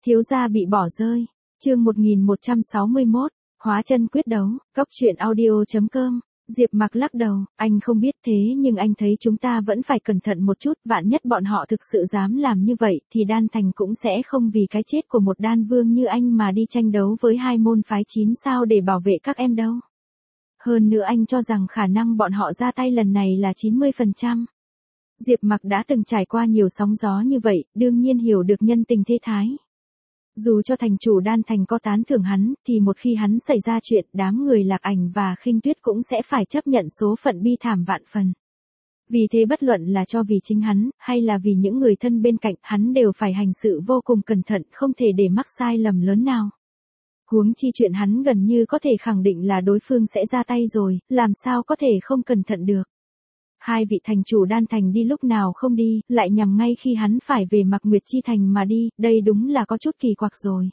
Thiếu gia bị bỏ rơi. Chương 1161, hóa chân quyết đấu. Cốc truyện audio.com. Diệp Mặc lắc đầu, anh không biết thế nhưng anh thấy chúng ta vẫn phải cẩn thận một chút, vạn nhất bọn họ thực sự dám làm như vậy thì Đan Thành cũng sẽ không vì cái chết của một đan vương như anh mà đi tranh đấu với hai môn phái 9 sao để bảo vệ các em đâu. Hơn nữa anh cho rằng khả năng bọn họ ra tay lần này là 90%. Diệp Mặc đã từng trải qua nhiều sóng gió như vậy, đương nhiên hiểu được nhân tình thế thái. Dù cho thành chủ Đan Thành có tán thưởng hắn, thì một khi hắn xảy ra chuyện, đám người Lạc Ảnh và Khinh Tuyết cũng sẽ phải chấp nhận số phận bi thảm vạn phần. Vì thế bất luận là cho vì chính hắn, hay là vì những người thân bên cạnh, hắn đều phải hành sự vô cùng cẩn thận, không thể để mắc sai lầm lớn nào. Huống chi chuyện hắn gần như có thể khẳng định là đối phương sẽ ra tay rồi, làm sao có thể không cẩn thận được. Hai vị thành chủ Đan Thành đi lúc nào không đi, lại nhằm ngay khi hắn phải về Mạc Nguyệt Chi Thành mà đi, đây đúng là có chút kỳ quặc rồi.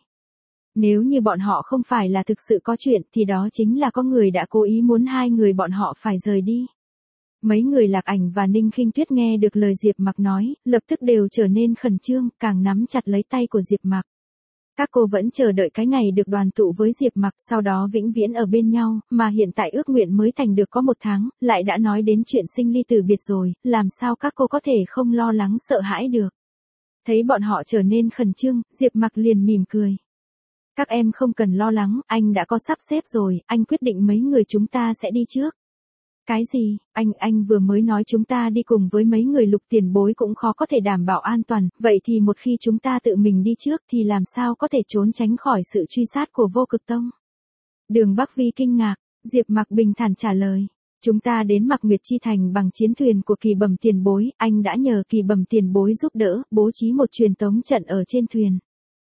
Nếu như bọn họ không phải là thực sự có chuyện thì đó chính là có người đã cố ý muốn hai người bọn họ phải rời đi. Mấy người Lạc Ảnh và Ninh Khinh Tuyết nghe được lời Diệp Mặc nói, lập tức đều trở nên khẩn trương, càng nắm chặt lấy tay của Diệp Mặc. Các cô vẫn chờ đợi cái ngày được đoàn tụ với Diệp Mặc, sau đó vĩnh viễn ở bên nhau, mà hiện tại ước nguyện mới thành được có 1 tháng, lại đã nói đến chuyện sinh ly tử biệt rồi, làm sao các cô có thể không lo lắng sợ hãi được. Thấy bọn họ trở nên khẩn trương, Diệp Mặc liền mỉm cười. Các em không cần lo lắng, anh đã có sắp xếp rồi, anh quyết định mấy người chúng ta sẽ đi trước. Cái gì, anh vừa mới nói chúng ta đi cùng với mấy người Lục tiền bối cũng khó có thể đảm bảo an toàn, vậy thì một khi chúng ta tự mình đi trước thì làm sao có thể trốn tránh khỏi sự truy sát của Vô Cực Tông? Đường Bắc Vi kinh ngạc, Diệp Mặc bình thản trả lời. Chúng ta đến Mạc Nguyệt Chi Thành bằng chiến thuyền của Kỳ Bẩm tiền bối, anh đã nhờ Kỳ Bẩm tiền bối giúp đỡ, bố trí một truyền tống trận ở trên thuyền.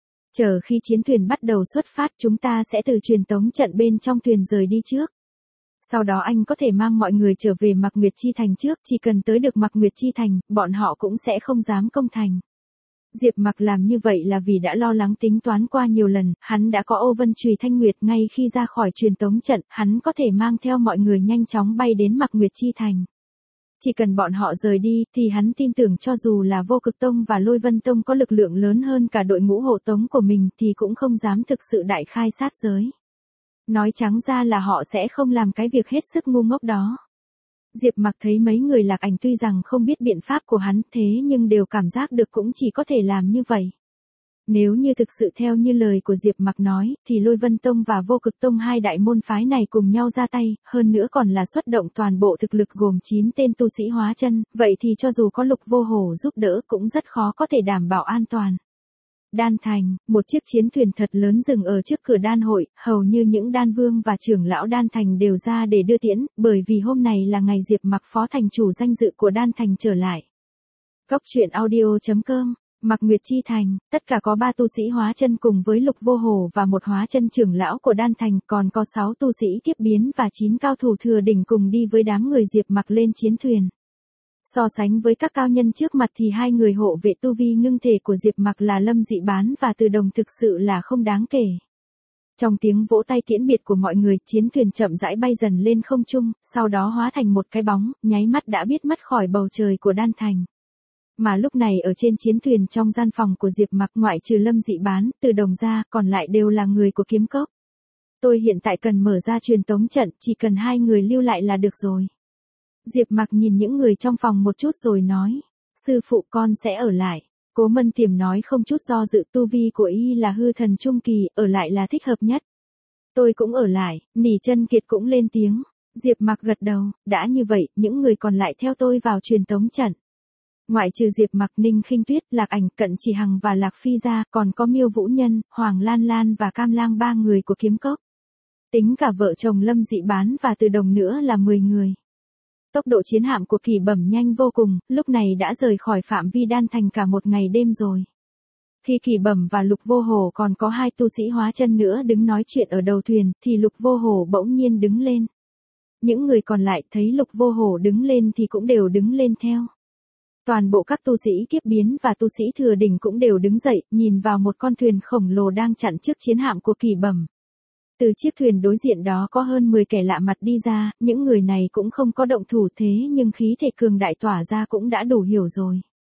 Chờ khi chiến thuyền bắt đầu xuất phát chúng ta sẽ từ truyền tống trận bên trong thuyền rời đi trước. Sau đó anh có thể mang mọi người trở về Mạc Nguyệt Chi Thành trước, chỉ cần tới được Mạc Nguyệt Chi Thành, bọn họ cũng sẽ không dám công thành. Diệp Mặc làm như vậy là vì đã lo lắng tính toán qua nhiều lần, hắn đã có Ô Vân Chùy Thanh Nguyệt, ngay khi ra khỏi truyền tống trận, hắn có thể mang theo mọi người nhanh chóng bay đến Mạc Nguyệt Chi Thành. Chỉ cần bọn họ rời đi, thì hắn tin tưởng cho dù là Vô Cực Tông và Lôi Vân Tông có lực lượng lớn hơn cả đội ngũ hộ tống của mình thì cũng không dám thực sự đại khai sát giới. Nói trắng ra là họ sẽ không làm cái việc hết sức ngu ngốc đó. Diệp Mặc thấy mấy người Lạc Ảnh tuy rằng không biết biện pháp của hắn thế nhưng đều cảm giác được cũng chỉ có thể làm như vậy. Nếu như thực sự theo như lời của Diệp Mặc nói, thì Lôi Vân Tông và Vô Cực Tông hai đại môn phái này cùng nhau ra tay, hơn nữa còn là xuất động toàn bộ thực lực gồm 9 tên tu sĩ hóa chân, vậy thì cho dù có Lục Vô Hổ giúp đỡ cũng rất khó có thể đảm bảo an toàn. Đan Thành, một chiếc chiến thuyền thật lớn dừng ở trước cửa đan hội, hầu như những đan vương và trưởng lão Đan Thành đều ra để đưa tiễn, bởi vì hôm này là ngày Diệp Mặc phó thành chủ danh dự của Đan Thành trở lại. Cốc truyện audio.com. Mạc Nguyệt Chi Thành, tất cả có 3 tu sĩ hóa chân cùng với Lục Vô Hổ và một hóa chân trưởng lão của Đan Thành, còn có 6 tu sĩ kiếp biến và 9 cao thủ thừa đỉnh cùng đi với đám người Diệp Mặc lên chiến thuyền. So sánh với các cao nhân trước mặt thì hai người hộ vệ tu vi ngưng thể của Diệp Mặc là Lâm Dị Bán và Từ Đồng thực sự là không đáng kể. Trong tiếng vỗ tay tiễn biệt của mọi người, chiến thuyền chậm rãi bay dần lên không trung, sau đó hóa thành một cái bóng, nháy mắt đã biết mất khỏi bầu trời của Đan Thành. Mà lúc này ở trên chiến thuyền trong gian phòng của Diệp Mặc ngoại trừ Lâm Dị Bán, Từ Đồng ra, còn lại đều là người của Kiếm Cốc. Tôi hiện tại cần mở ra truyền tống trận, chỉ cần hai người lưu lại là được rồi. Diệp Mặc nhìn những người trong phòng một chút rồi nói, sư phụ con sẽ ở lại. Cố Mân Tiềm nói không chút do dự, tu vi của y là hư thần trung kỳ, ở lại là thích hợp nhất. Tôi cũng ở lại, Nỉ Chân Kiệt cũng lên tiếng. Diệp Mặc gật đầu, đã như vậy, những người còn lại theo tôi vào truyền tống trận. Ngoại trừ Diệp Mặc, Ninh Khinh Tuyết, Lạc Ảnh, Cận Chỉ Hằng và Lạc Phi ra, còn có Miêu Vũ Nhân, Hoàng Lan Lan và Cam Lang 3 người của Kiếm Cốc. Tính cả vợ chồng Lâm Dị Bán và Từ Đồng nữa là 10 người. Tốc độ chiến hạm của Kỳ Bẩm nhanh vô cùng, lúc này đã rời khỏi phạm vi Đan Thành cả một ngày đêm rồi. Khi Kỳ Bẩm và Lục Vô Hổ còn có 2 tu sĩ hóa chân nữa đứng nói chuyện ở đầu thuyền, thì Lục Vô Hổ bỗng nhiên đứng lên. Những người còn lại thấy Lục Vô Hổ đứng lên thì cũng đều đứng lên theo. Toàn bộ các tu sĩ kiếp biến và tu sĩ thừa đỉnh cũng đều đứng dậy, nhìn vào một con thuyền khổng lồ đang chặn trước chiến hạm của Kỳ Bẩm. Từ chiếc thuyền đối diện đó có hơn 10 kẻ lạ mặt đi ra, những người này cũng không có động thủ thế nhưng khí thể cường đại tỏa ra cũng đã đủ hiểu rồi.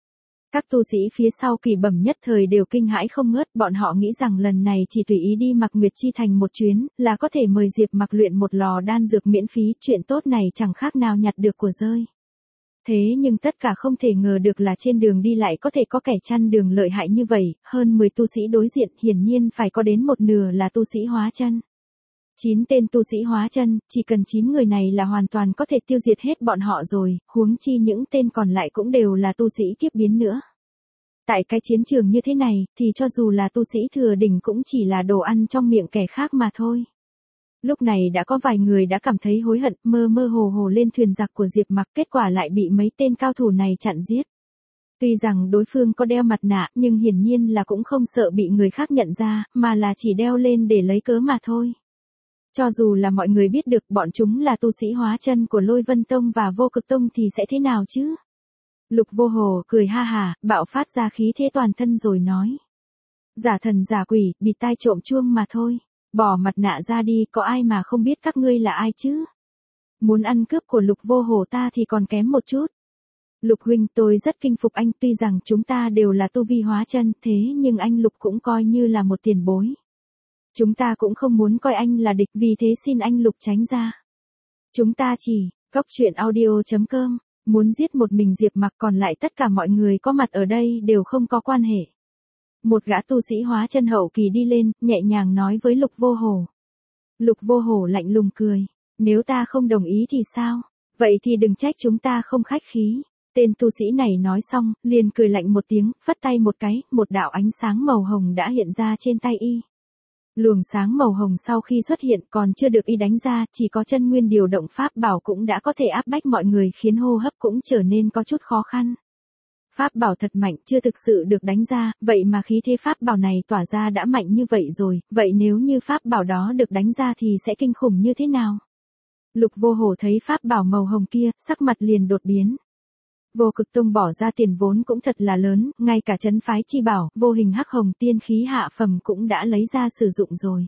Các tu sĩ phía sau Kỳ Bẩm nhất thời đều kinh hãi không ngớt, bọn họ nghĩ rằng lần này chỉ tùy ý đi Mạc Nguyệt Chi Thành một chuyến, là có thể mời Diệp Mặc luyện một lò đan dược miễn phí, chuyện tốt này chẳng khác nào nhặt được của rơi. Thế nhưng tất cả không thể ngờ được là trên đường đi lại có thể có kẻ chăn đường lợi hại như vậy, hơn 10 tu sĩ đối diện, hiển nhiên phải có đến một nửa là tu sĩ hóa chân. 9 tên tu sĩ hóa chân, chỉ cần 9 người này là hoàn toàn có thể tiêu diệt hết bọn họ rồi, huống chi những tên còn lại cũng đều là tu sĩ kiếp biến nữa. Tại cái chiến trường như thế này, thì cho dù là tu sĩ thừa đỉnh cũng chỉ là đồ ăn trong miệng kẻ khác mà thôi. Lúc này đã có vài người đã cảm thấy hối hận, mơ mơ hồ hồ lên thuyền giặc của Diệp Mặc, kết quả lại bị mấy tên cao thủ này chặn giết. Tuy rằng đối phương có đeo mặt nạ, nhưng hiển nhiên là cũng không sợ bị người khác nhận ra, mà là chỉ đeo lên để lấy cớ mà thôi. Cho dù là mọi người biết được bọn chúng là tu sĩ hóa chân của Lôi Vân Tông và Vô Cực Tông thì sẽ thế nào chứ? Lục Vô Hồ cười ha hà, bạo phát ra khí thế toàn thân rồi nói. Giả thần giả quỷ, bịt tai trộm chuông mà thôi. Bỏ mặt nạ ra đi, có ai mà không biết các ngươi là ai chứ? Muốn ăn cướp của Lục Vô Hồ ta thì còn kém một chút. Lục huynh, tôi rất kinh phục anh, tuy rằng chúng ta đều là tu vi hóa chân, thế nhưng anh Lục cũng coi như là một tiền bối. Chúng ta cũng không muốn coi anh là địch, vì thế xin anh Lục tránh ra. Chúng ta chỉ, coctruyện.audio.com, muốn giết một mình Diệp Mặc, còn lại tất cả mọi người có mặt ở đây đều không có quan hệ. Một gã tu sĩ hóa chân hậu kỳ đi lên, nhẹ nhàng nói với Lục Vô Hồ. Lục Vô Hồ lạnh lùng cười. Nếu ta không đồng ý thì sao? Vậy thì đừng trách chúng ta không khách khí. Tên tu sĩ này nói xong, liền cười lạnh một tiếng, phất tay một cái, một đạo ánh sáng màu hồng đã hiện ra trên tay y. Luồng sáng màu hồng sau khi xuất hiện còn chưa được y đánh ra, chỉ có chân nguyên điều động pháp bảo cũng đã có thể áp bách mọi người, khiến hô hấp cũng trở nên có chút khó khăn. Pháp bảo thật mạnh, chưa thực sự được đánh ra, vậy mà khí thế pháp bảo này tỏa ra đã mạnh như vậy rồi, vậy nếu như pháp bảo đó được đánh ra thì sẽ kinh khủng như thế nào? Lục Vô Hồ thấy pháp bảo màu hồng kia, sắc mặt liền đột biến. Vô Cực Tông bỏ ra tiền vốn cũng thật là lớn, ngay cả trấn phái chi bảo, vô hình hắc hồng tiên khí hạ phẩm cũng đã lấy ra sử dụng rồi.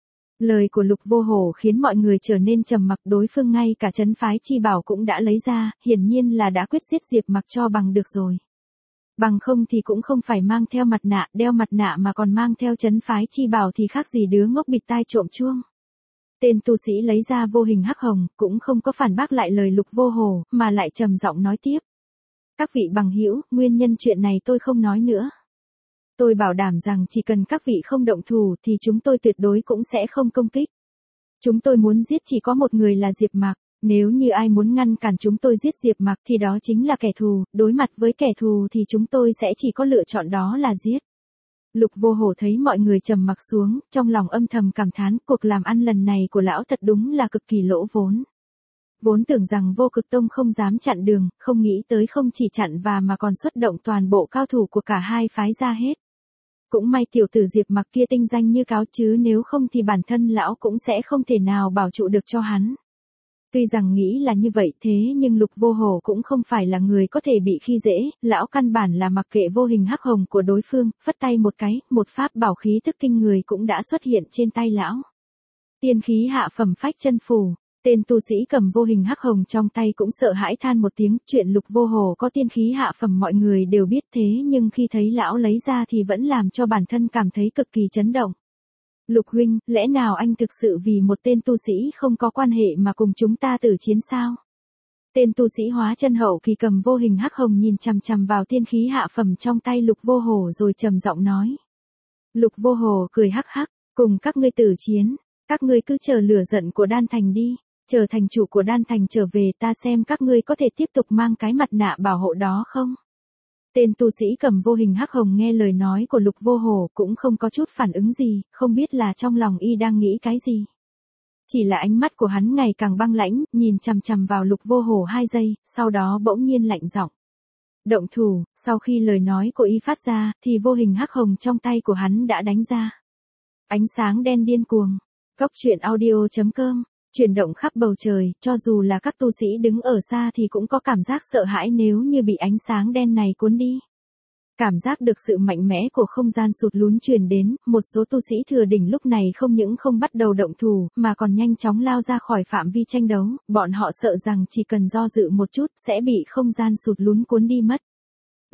Lời của Lục Vô Hồ khiến mọi người trở nên trầm mặc, đối phương ngay cả trấn phái chi bảo cũng đã lấy ra, hiển nhiên là đã quyết giết Diệp Mặc cho bằng được rồi. Bằng không thì cũng không phải mang theo mặt nạ, đeo mặt nạ mà còn mang theo trấn phái chi bảo thì khác gì đứa ngốc bịt tai trộm chuông. Tên tu sĩ lấy ra vô hình hắc hồng, cũng không có phản bác lại lời Lục Vô Hồ, mà lại trầm giọng nói tiếp. Các vị bằng hữu, nguyên nhân chuyện này tôi không nói nữa. Tôi bảo đảm rằng chỉ cần các vị không động thủ thì chúng tôi tuyệt đối cũng sẽ không công kích. Chúng tôi muốn giết chỉ có một người là Diệp Mặc. Nếu như ai muốn ngăn cản chúng tôi giết Diệp Mặc thì đó chính là kẻ thù, đối mặt với kẻ thù thì chúng tôi sẽ chỉ có lựa chọn đó là giết. Lục Vô Hồ thấy mọi người trầm mặc xuống, trong lòng âm thầm cảm thán, cuộc làm ăn lần này của lão thật đúng là cực kỳ lỗ vốn. Vốn tưởng rằng Vô Cực Tông không dám chặn đường, không nghĩ tới không chỉ chặn và mà còn xuất động toàn bộ cao thủ của cả hai phái ra hết. Cũng may tiểu tử Diệp Mặc kia tinh danh như cáo, chứ nếu không thì bản thân lão cũng sẽ không thể nào bảo trụ được cho hắn. Tuy rằng nghĩ là như vậy, thế nhưng Lục Vô Hồ cũng không phải là người có thể bị khi dễ, lão căn bản là mặc kệ vô hình hắc hồng của đối phương, phất tay một cái, một pháp bảo khí thức kinh người cũng đã xuất hiện trên tay lão. Tiên khí hạ phẩm phách chân phù. Tên tu sĩ cầm vô hình hắc hồng trong tay cũng sợ hãi than một tiếng, chuyện Lục Vô Hồ có tiên khí hạ phẩm mọi người đều biết, thế nhưng khi thấy lão lấy ra thì vẫn làm cho bản thân cảm thấy cực kỳ chấn động. Lục huynh, lẽ nào anh thực sự vì một tên tu sĩ không có quan hệ mà cùng chúng ta tử chiến sao? Tên tu sĩ hóa chân hậu kỳ cầm vô hình hắc hồng nhìn chằm chằm vào tiên khí hạ phẩm trong tay Lục Vô Hồ rồi trầm giọng nói. Lục Vô Hồ cười hắc hắc, cùng các ngươi tử chiến, các ngươi cứ chờ lửa giận của Đan Thành đi. Chờ thành chủ của Đan Thành trở về ta xem các ngươi có thể tiếp tục mang cái mặt nạ bảo hộ đó không? Tên tu sĩ cầm vô hình hắc hồng nghe lời nói của Lục Vô Hồ cũng không có chút phản ứng gì, không biết là trong lòng y đang nghĩ cái gì. Chỉ là ánh mắt của hắn ngày càng băng lãnh, nhìn chằm chằm vào Lục Vô Hồ 2 giây, sau đó bỗng nhiên lạnh giọng. Động thủ, sau khi lời nói của y phát ra, thì vô hình hắc hồng trong tay của hắn đã đánh ra. Ánh sáng đen điên cuồng. Coctruyện.audio.com, chuyển động khắp bầu trời, cho dù là các tu sĩ đứng ở xa thì cũng có cảm giác sợ hãi nếu như bị ánh sáng đen này cuốn đi. Cảm giác được sự mạnh mẽ của không gian sụt lún truyền đến, một số tu sĩ thừa đỉnh lúc này không những không bắt đầu động thủ, mà còn nhanh chóng lao ra khỏi phạm vi tranh đấu, bọn họ sợ rằng chỉ cần do dự một chút, sẽ bị không gian sụt lún cuốn đi mất.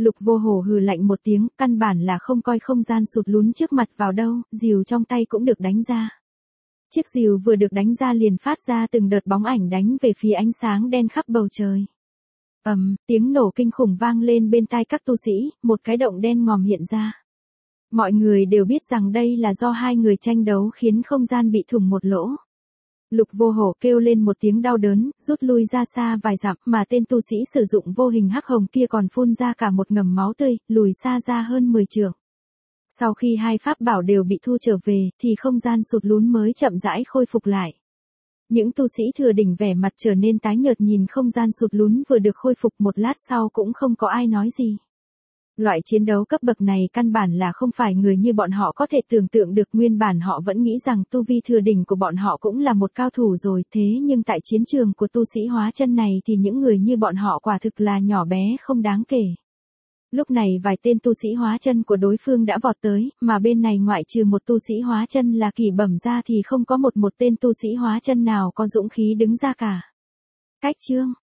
Lục Vô Hổ hừ lạnh một tiếng, căn bản là không coi không gian sụt lún trước mặt vào đâu, rìu trong tay cũng được đánh ra. Chiếc rìu vừa được đánh ra liền phát ra từng đợt bóng ảnh đánh về phía ánh sáng đen khắp bầu trời. Tiếng nổ kinh khủng vang lên bên tai các tu sĩ, một cái động đen ngòm hiện ra. Mọi người đều biết rằng đây là do hai người tranh đấu khiến không gian bị thủng một lỗ. Lục Vô Hổ kêu lên một tiếng đau đớn, rút lui ra xa vài dặm, mà tên tu sĩ sử dụng vô hình hắc hồng kia còn phun ra cả một ngầm máu tươi, lùi xa ra hơn 10 trượng. Sau khi hai pháp bảo đều bị thu trở về, thì không gian sụt lún mới chậm rãi khôi phục lại. Những tu sĩ thừa đỉnh vẻ mặt trở nên tái nhợt nhìn không gian sụt lún vừa được khôi phục, một lát sau cũng không có ai nói gì. Loại chiến đấu cấp bậc này căn bản là không phải người như bọn họ có thể tưởng tượng được, nguyên bản họ vẫn nghĩ rằng tu vi thừa đỉnh của bọn họ cũng là một cao thủ rồi, thế nhưng tại chiến trường của tu sĩ hóa chân này thì những người như bọn họ quả thực là nhỏ bé không đáng kể. Lúc này vài tên tu sĩ hóa chân của đối phương đã vọt tới, mà bên này ngoại trừ một tu sĩ hóa chân là Kỷ Bẩm ra thì không có một tên tu sĩ hóa chân nào có dũng khí đứng ra cả. Cách chương